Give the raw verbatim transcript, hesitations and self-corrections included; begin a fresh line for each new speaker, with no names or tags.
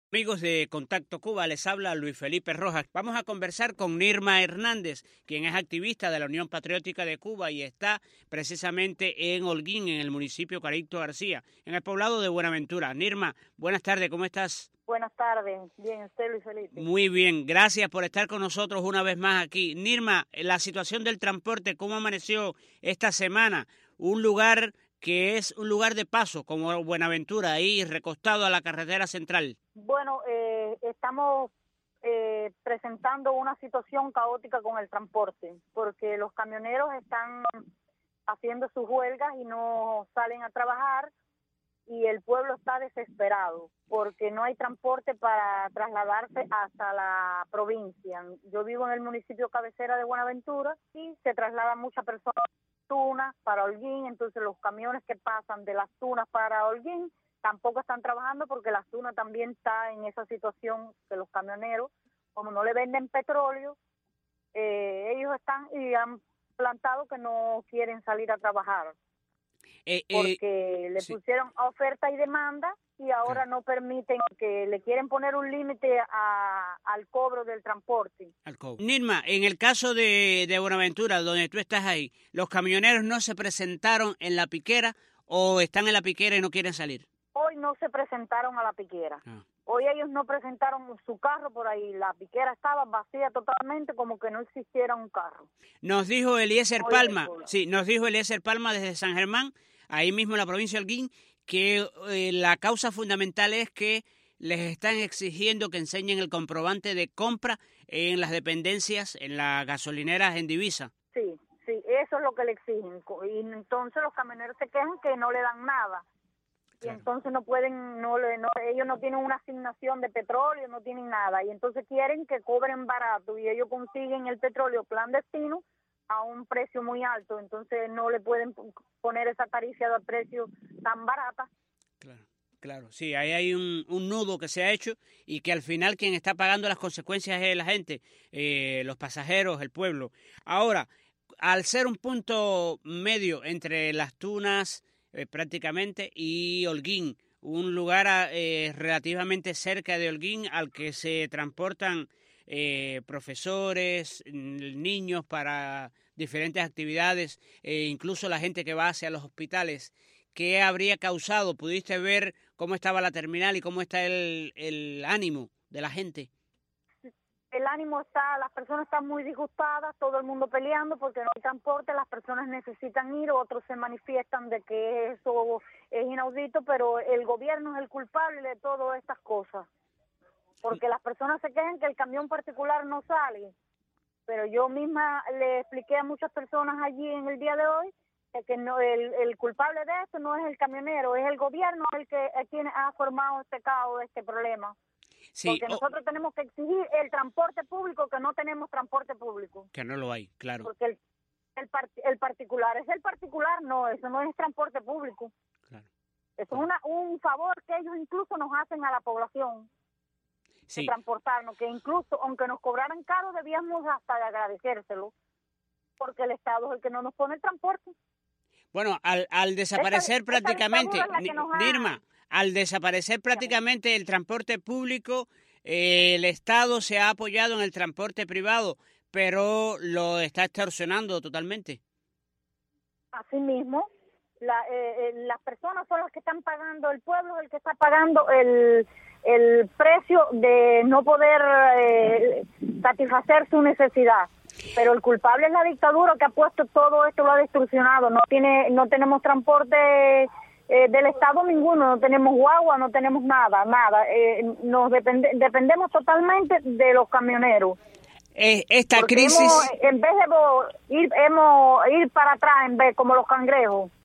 Amigos de Contacto Cuba, les habla Luis Felipe Rojas. Vamos a conversar con Nirma Hernández, quien es activista de la Unión Patriótica de Cuba y está precisamente en Holguín, en el municipio Carito García, en el poblado de Buenaventura. Nirma, buenas tardes, ¿cómo estás?
Buenas tardes, bien, usted Luis Felipe.
Muy bien, gracias por estar con nosotros una vez más aquí. Nirma, la situación del transporte, ¿cómo amaneció esta semana? Un lugar que es un lugar de paso, como Buenaventura, ahí recostado a la carretera central.
Bueno, eh, estamos eh, presentando una situación caótica con el transporte, porque los camioneros están haciendo sus huelgas y no salen a trabajar, y el pueblo está desesperado, porque no hay transporte para trasladarse hasta la provincia. Yo vivo en el municipio cabecera de Buenaventura y se trasladan muchas personas Tunas para Holguín, entonces los camiones que pasan de las Tunas para Holguín tampoco están trabajando porque las Tunas también está en esa situación que los camioneros, como no le venden petróleo, eh, ellos están y han plantado que no quieren salir a trabajar
eh,
porque
eh,
le
sí.
pusieron oferta y demanda y ahora no permiten, que le quieren poner un límite a, al cobro del transporte.
Al cobro. Nirma, en el caso de, de Buenaventura, donde tú estás ahí, ¿los camioneros no se presentaron en la piquera o están en la piquera y no quieren salir?
Hoy no se presentaron a la piquera. Ah. Hoy ellos no presentaron su carro por ahí. La piquera estaba vacía totalmente, como que no existiera un carro.
Nos dijo Eliezer Hoy Palma, sí, nos dijo Eliezer Palma desde San Germán, ahí mismo en la provincia de Holguín, que eh, la causa fundamental es que les están exigiendo que enseñen el comprobante de compra en las dependencias, en las gasolineras en divisa.
Sí, sí, eso es lo que le exigen. Y entonces los camioneros se quejan que no le dan nada. Y claro. Entonces no pueden, no, no ellos no tienen una asignación de petróleo, no tienen nada. Y entonces quieren que cobren barato y ellos consiguen el petróleo clandestino a un precio muy alto, entonces no le pueden poner esa tarifa de precio tan barata.
Claro, claro, sí, ahí hay un, un nudo que se ha hecho y que al final quien está pagando las consecuencias es la gente, eh, los pasajeros, el pueblo. Ahora, al ser un punto medio entre Las Tunas eh, prácticamente y Holguín, un lugar eh, relativamente cerca de Holguín al que se transportan Eh, profesores, niños para diferentes actividades, eh, incluso la gente que va hacia los hospitales. ¿Qué habría causado? ¿Pudiste ver cómo estaba la terminal y cómo está el, el ánimo de la gente?
El ánimo está, las personas están muy disgustadas, todo el mundo peleando porque no hay transporte, las personas necesitan ir, otros se manifiestan de que eso es inaudito, pero el gobierno es el culpable de todas estas cosas. Porque las personas se quejan que el camión particular no sale, pero yo misma le expliqué a muchas personas allí en el día de hoy que no, el, el culpable de esto no es el camionero, es el gobierno el que el quien ha formado este caos, este problema. Sí, porque oh, nosotros tenemos que exigir el transporte público, que no tenemos transporte público.
Que no lo hay, claro.
Porque el, el, el particular, es el particular, no, eso no es transporte público. Claro. Eso es una, un favor que ellos incluso nos hacen a la población. Sí. De transportarnos, que incluso aunque nos cobraran caro debíamos hasta de agradecérselo, porque el Estado es el que no nos pone el transporte.
Bueno, al, al desaparecer esa, prácticamente, esa Nirma, ha... al desaparecer prácticamente el transporte público, eh, el Estado se ha apoyado en el transporte privado, pero lo está extorsionando totalmente.
Así mismo, la, eh, eh, las personas son las que están pagando, el pueblo es el que está pagando el... el precio de no poder eh, satisfacer su necesidad, pero el culpable es la dictadura que ha puesto todo esto, lo ha distorsionado. No tiene, no tenemos transporte eh, del Estado ninguno, no tenemos guagua, no tenemos nada, nada. Eh, nos depende, dependemos totalmente de los camioneros.
Eh, esta
Porque
crisis,
hemos, en vez de ir, hemos ir para atrás, en vez como los cangrejos.